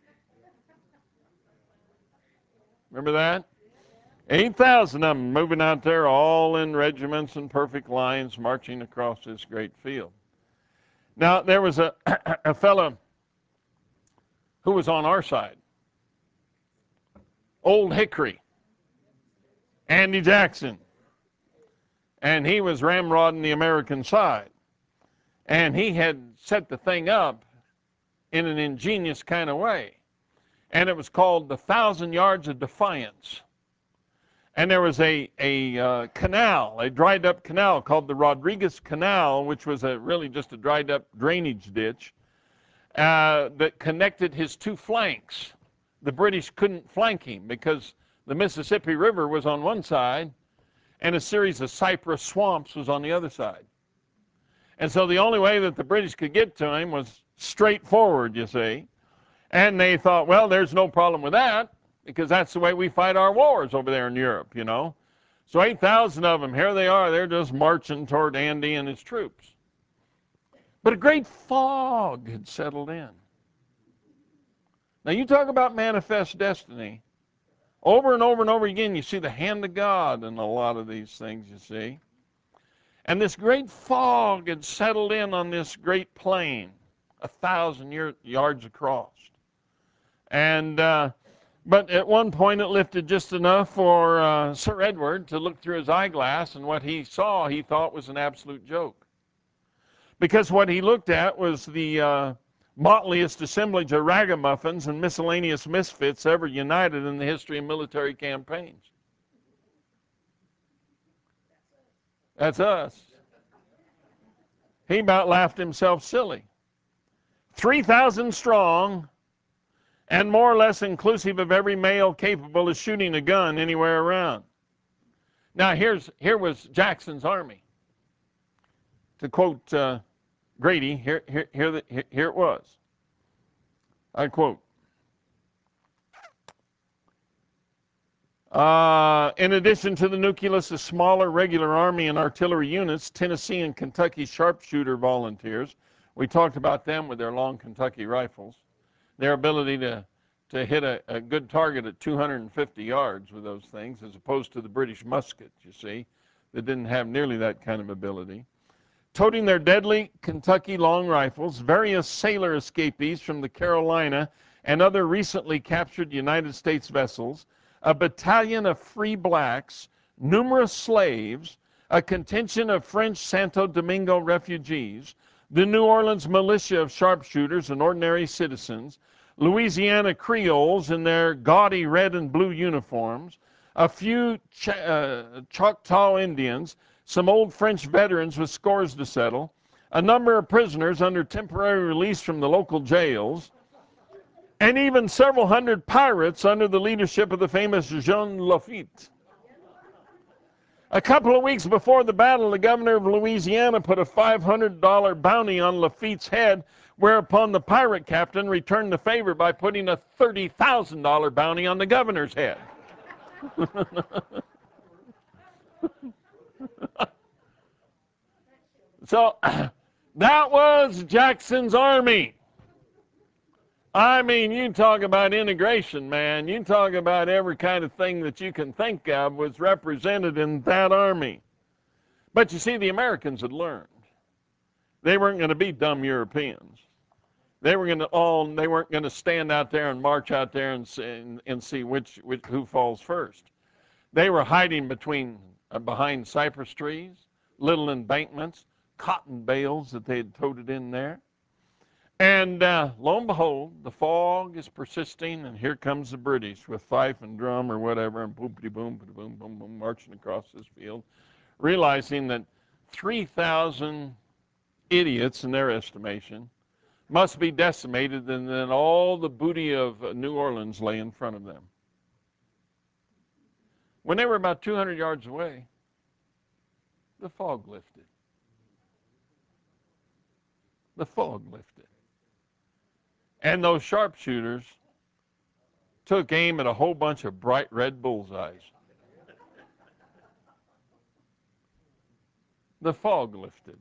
Remember that? 8,000 of them moving out there, all in regiments and perfect lines, marching across this great field. Now, there was a fellow who was on our side, Old Hickory, Andy Jackson, and he was ramrodding the American side. And he had set the thing up in an ingenious kind of way. And it was called the 1,000 Yards of Defiance. And there was a canal, a dried up canal called the Rodriguez Canal, which was really just a dried up drainage ditch that connected his two flanks. The British couldn't flank him because the Mississippi River was on one side and a series of cypress swamps was on the other side. And so the only way that the British could get to him was straight forward, you see. And they thought, well, there's no problem with that, because that's the way we fight our wars over there in Europe, you know. So 8,000 of them, here they are, they're just marching toward Andy and his troops. But a great fog had settled in. Now you talk about manifest destiny. Over and over and over again, you see the hand of God in a lot of these things, you see. And this great fog had settled in on this great plain, 1,000 yards across. And but at one point it lifted just enough for Sir Edward to look through his eyeglass, and what he saw he thought was an absolute joke. Because what he looked at was the motliest assemblage of ragamuffins and miscellaneous misfits ever united in the history of military campaigns. That's us. He about laughed himself silly. 3,000 strong and more or less inclusive of every male capable of shooting a gun anywhere around. Now, here was Jackson's army. To quote Grady, here it was. I quote, in addition to the nucleus of smaller regular Army and artillery units, Tennessee and Kentucky sharpshooter volunteers, we talked about them with their long Kentucky rifles, their ability to hit a good target at 250 yards with those things, as opposed to the British musket, you see, that didn't have nearly that kind of ability. Toting their deadly Kentucky long rifles, various sailor escapees from the Carolina and other recently captured United States vessels, a battalion of free blacks, numerous slaves, a contingent of French Santo Domingo refugees, the New Orleans militia of sharpshooters and ordinary citizens, Louisiana Creoles in their gaudy red and blue uniforms, a few Choctaw Indians, some old French veterans with scores to settle, a number of prisoners under temporary release from the local jails, and even several hundred pirates under the leadership of the famous Jean Lafitte. A couple of weeks before the battle, the governor of Louisiana put a $500 bounty on Lafitte's head, whereupon the pirate captain returned the favor by putting a $30,000 bounty on the governor's head. So that was Jackson's army. I mean, you talk about integration, man. You talk about every kind of thing that you can think of was represented in that army. But you see, the Americans had learned. They weren't going to be dumb Europeans. They weren't going to stand out there and march out there and see who falls first. They were hiding behind cypress trees, little embankments, cotton bales that they had toted in there. And lo and behold, the fog is persisting, and here comes the British with fife and drum or whatever, and boom-de-boom, boom, boom, boom, marching across this field, realizing that 3,000 idiots, in their estimation, must be decimated, and then all the booty of New Orleans lay in front of them. When they were about 200 yards away, the fog lifted. The fog lifted. And those sharpshooters took aim at a whole bunch of bright red bullseyes. The fog lifted.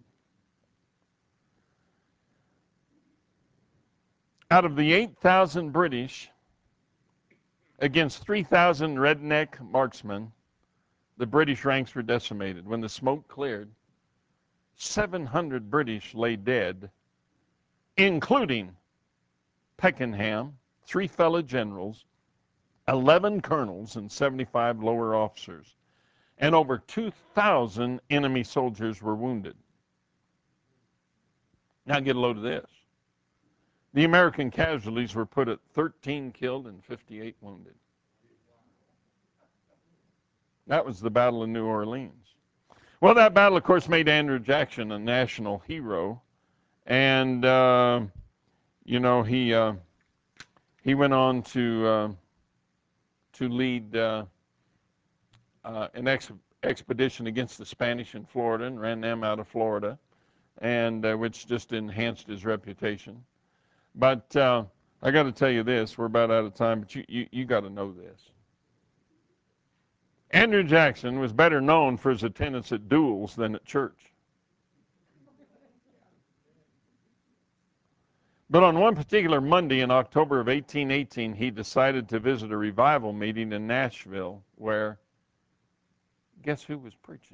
Out of the 8,000 British against 3,000 redneck marksmen, the British ranks were decimated. When the smoke cleared, 700 British lay dead, including Pakenham, 3 fellow generals, 11 colonels, and 75 lower officers, and over 2,000 enemy soldiers were wounded. Now get a load of this. The American casualties were put at 13 killed and 58 wounded. That was the Battle of New Orleans. Well, that battle, of course, made Andrew Jackson a national hero, and he went on to lead an expedition against the Spanish in Florida and ran them out of Florida, and which just enhanced his reputation. But I got to tell you this, we're about out of time, but you got to know this. Andrew Jackson was better known for his attendance at duels than at church. But on one particular Monday in October of 1818, he decided to visit a revival meeting in Nashville where, guess who was preaching?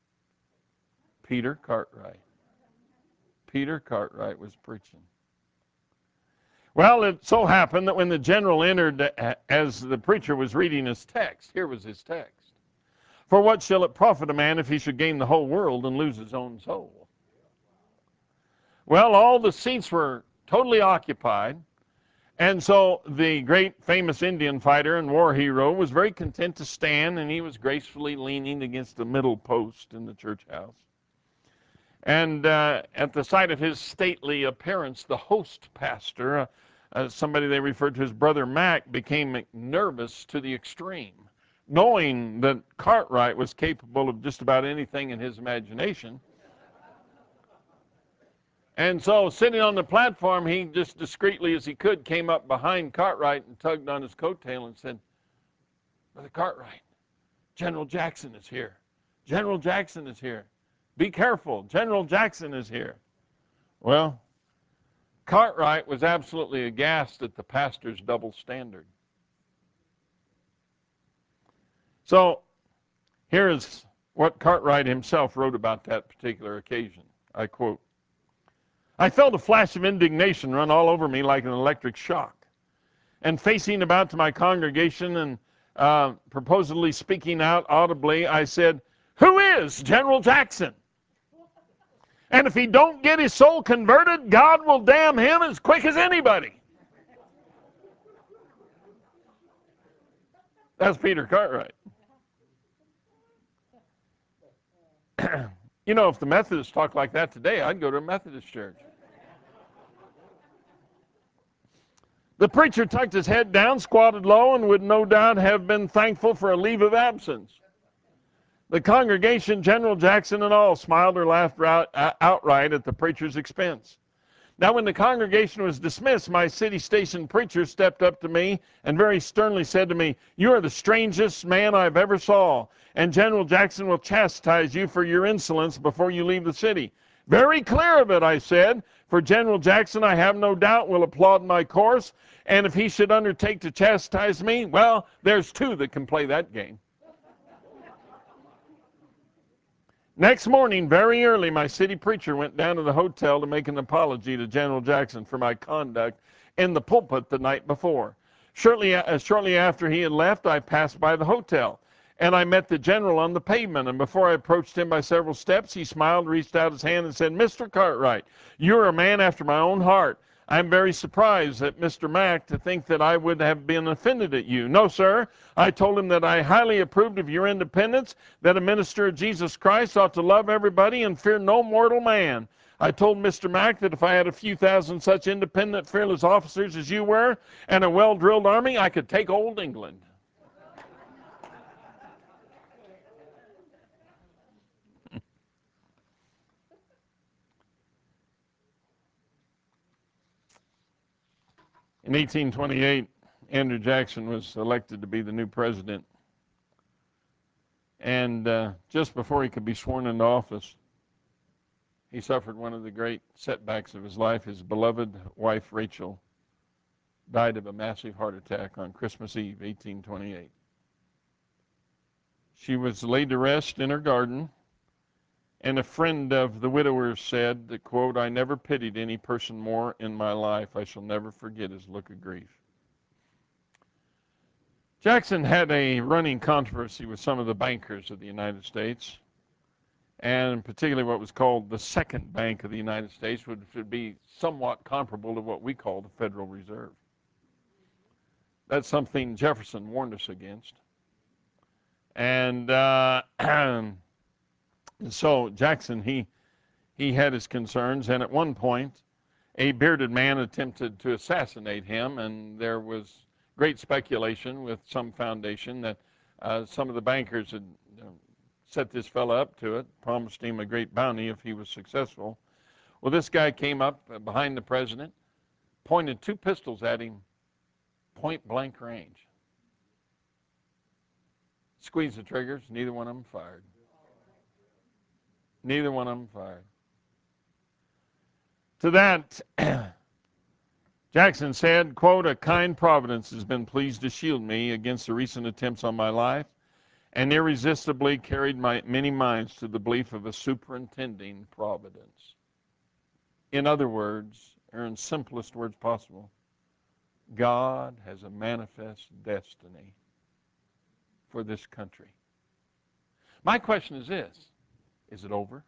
Peter Cartwright. Peter Cartwright was preaching. Well, it so happened that when the general entered as the preacher was reading his text, here was his text. For what shall it profit a man if he should gain the whole world and lose his own soul? Well, all the seats were totally occupied, And so the great famous Indian fighter and war hero was very content to stand, and he was gracefully leaning against the middle post in the church house. And at the sight of his stately appearance, the host pastor, somebody they referred to as Brother Mac, became nervous to the extreme. Knowing that Cartwright was capable of just about anything in his imagination. And so, sitting on the platform, he just discreetly as he could came up behind Cartwright and tugged on his coattail and said, Brother Cartwright, General Jackson is here. General Jackson is here. Be careful. General Jackson is here. Well, Cartwright was absolutely aghast at the pastor's double standard. So, here is what Cartwright himself wrote about that particular occasion. I quote, I felt a flash of indignation run all over me like an electric shock. And facing about to my congregation and proposedly speaking out audibly, I said, who is General Jackson? And if he don't get his soul converted, God will damn him as quick as anybody. That's Peter Cartwright. You know, if the Methodists talk like that today, I'd go to a Methodist church. The preacher tucked his head down, squatted low, and would no doubt have been thankful for a leave of absence. The congregation, General Jackson and all, smiled or laughed outright at the preacher's expense. Now, when the congregation was dismissed, my city station preacher stepped up to me and very sternly said to me, you are the strangest man I've ever saw, and General Jackson will chastise you for your insolence before you leave the city. Very clear of it, I said, for General Jackson, I have no doubt, will applaud my course, and if he should undertake to chastise me, well, there's two that can play that game. Next morning, very early, my city preacher went down to the hotel to make an apology to General Jackson for my conduct in the pulpit the night before. Shortly after he had left, I passed by the hotel, and I met the general on the pavement, and before I approached him by several steps, he smiled, reached out his hand, and said, Mr. Cartwright, you're a man after my own heart. I'm very surprised at Mr. Mack to think that I would have been offended at you. No, sir. I told him that I highly approved of your independence, that a minister of Jesus Christ ought to love everybody and fear no mortal man. I told Mr. Mack that if I had a few thousand such independent, fearless officers as you were and a well-drilled army, I could take old England. In 1828, Andrew Jackson was elected to be the new president. And just before he could be sworn into office, he suffered one of the great setbacks of his life. His beloved wife, Rachel, died of a massive heart attack on Christmas Eve, 1828. She was laid to rest in her garden, and a friend of the widower's said that, quote, I never pitied any person more in my life. I shall never forget his look of grief. Jackson had a running controversy with some of the bankers of the United States, and particularly what was called the Second Bank of the United States, which would be somewhat comparable to what we call the Federal Reserve. That's something Jefferson warned us against. And so Jackson, he had his concerns, and at one point, a bearded man attempted to assassinate him, and there was great speculation with some foundation that some of the bankers had set this fellow up to it, promised him a great bounty if he was successful. Well, this guy came up behind the president, pointed two pistols at him, point blank range. Squeezed the triggers, neither one of them fired. Neither one of them fired. To that, Jackson said, quote, a kind providence has been pleased to shield me against the recent attempts on my life and irresistibly carried many minds to the belief of a superintending providence. In other words, or in simplest words possible, God has a manifest destiny for this country. My question is this, is it over?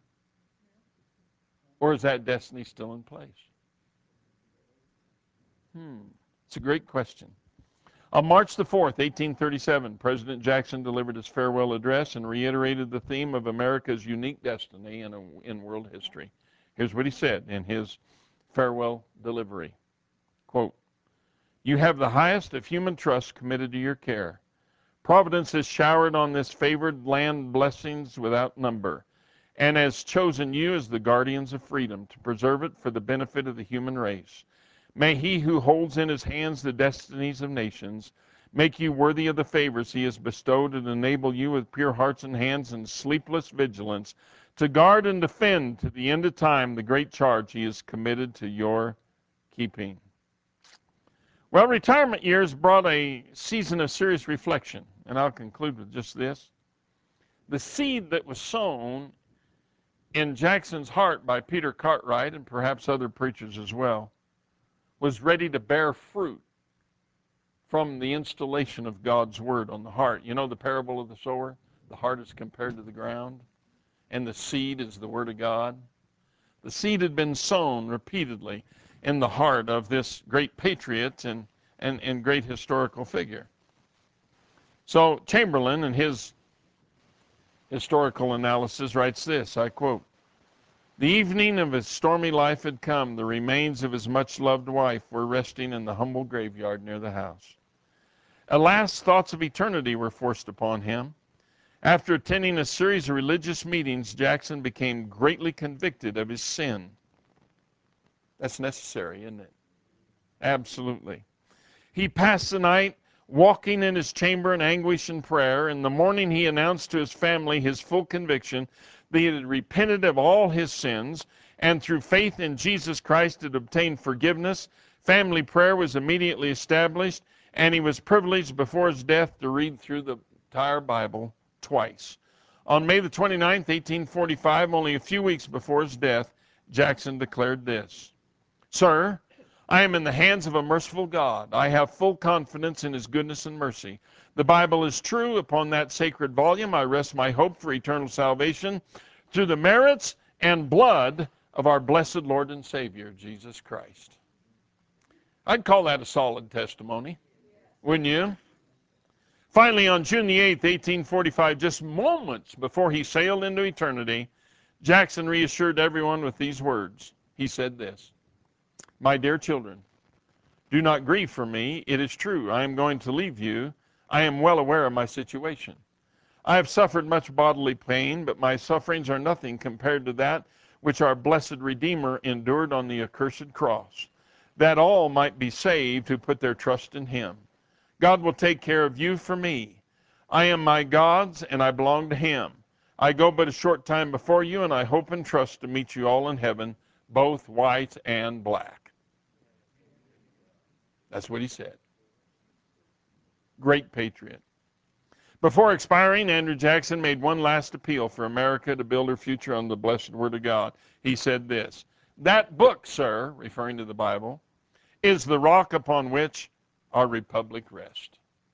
Or is that destiny still in place? It's a great question. On March the 4th, 1837, President Jackson delivered his farewell address and reiterated the theme of America's unique destiny in world history. Here's what he said in his farewell delivery. Quote, "You have the highest of human trusts committed to your care. Providence has showered on this favored land blessings without number, and has chosen you as the guardians of freedom to preserve it for the benefit of the human race. May he who holds in his hands the destinies of nations make you worthy of the favors he has bestowed and enable you with pure hearts and hands and sleepless vigilance to guard and defend to the end of time the great charge he has committed to your keeping." Well, retirement years brought a season of serious reflection, and I'll conclude with just this. The seed that was sown in Jackson's heart by Peter Cartwright and perhaps other preachers as well was ready to bear fruit from the installation of God's word on the heart. You know the parable of the sower? The heart is compared to the ground, and the seed is the word of God. The seed had been sown repeatedly in the heart of this great patriot and great historical figure. So Chamberlain, in his historical analysis, writes this, I quote, "The evening of his stormy life had come. The remains of his much-loved wife were resting in the humble graveyard near the house. Alas, thoughts of eternity were forced upon him. After attending a series of religious meetings, Jackson became greatly convicted of his sin." That's necessary, isn't it? Absolutely. "He passed the night walking in his chamber in anguish and prayer. In the morning he announced to his family his full conviction that he had repented of all his sins, and through faith in Jesus Christ had obtained forgiveness. Family prayer was immediately established, and he was privileged before his death to read through the entire Bible twice. On May the 29th, 1845, only a few weeks before his death, Jackson declared this, 'Sir, I am in the hands of a merciful God. I have full confidence in his goodness and mercy. The Bible is true. Upon that sacred volume I rest my hope for eternal salvation through the merits and blood of our blessed Lord and Savior, Jesus Christ.'" I'd call that a solid testimony, wouldn't you? Finally, on June the 8th, 1845, just moments before he sailed into eternity, Jackson reassured everyone with these words. He said this, "My dear children, do not grieve for me. It is true, I am going to leave you. I am well aware of my situation. I have suffered much bodily pain, but my sufferings are nothing compared to that which our blessed Redeemer endured on the accursed cross, that all might be saved who put their trust in him. God will take care of you for me. I am my God's, and I belong to him. I go but a short time before you, and I hope and trust to meet you all in heaven, both white and black." That's what he said. Great patriot. Before expiring, Andrew Jackson made one last appeal for America to build her future on the blessed Word of God. He said this, "That book, sir," referring to the Bible, "is the rock upon which our republic rests."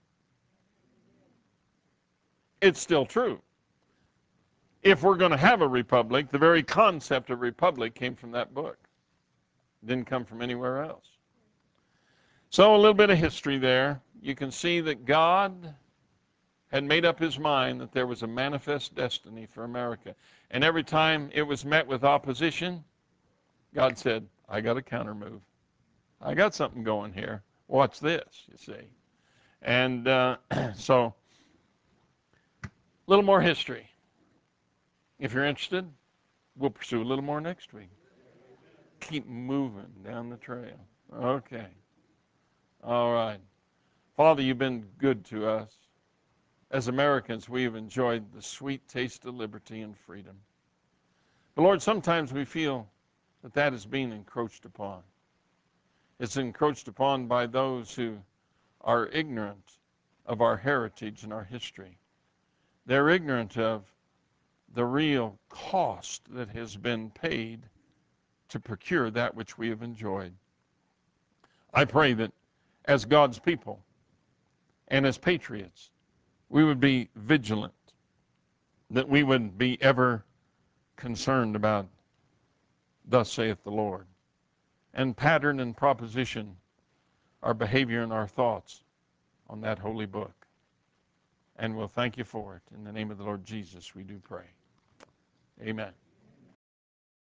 It's still true. If we're going to have a republic, the very concept of republic came from that book. It didn't come from anywhere else. So a little bit of history there. You can see that God had made up his mind that there was a manifest destiny for America. And every time it was met with opposition, God said, "I got a counter move. I got something going here. Watch this," you see. And so, a little more history. If you're interested, we'll pursue a little more next week. Keep moving down the trail. Okay. All right. Father, you've been good to us. As Americans, we have enjoyed the sweet taste of liberty and freedom. But Lord, sometimes we feel that that is being encroached upon. It's encroached upon by those who are ignorant of our heritage and our history. They're ignorant of the real cost that has been paid to procure that which we have enjoyed. I pray that as God's people and as patriots, we would be vigilant, that we would be ever concerned about, "Thus saith the Lord." And pattern and proposition our behavior and our thoughts on that holy book. And we'll thank you for it. In the name of the Lord Jesus, we do pray. Amen.